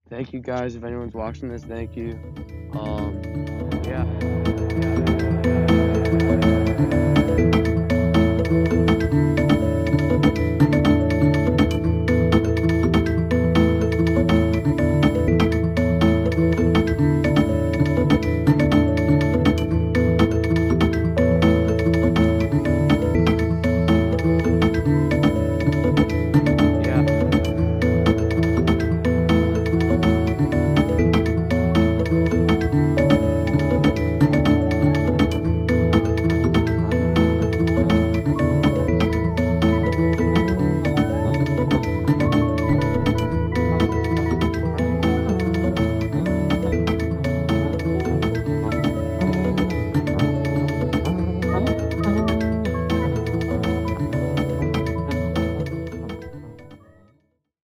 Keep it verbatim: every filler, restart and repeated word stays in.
Thank you guys. If anyone's watching this, thank you. Um, yeah.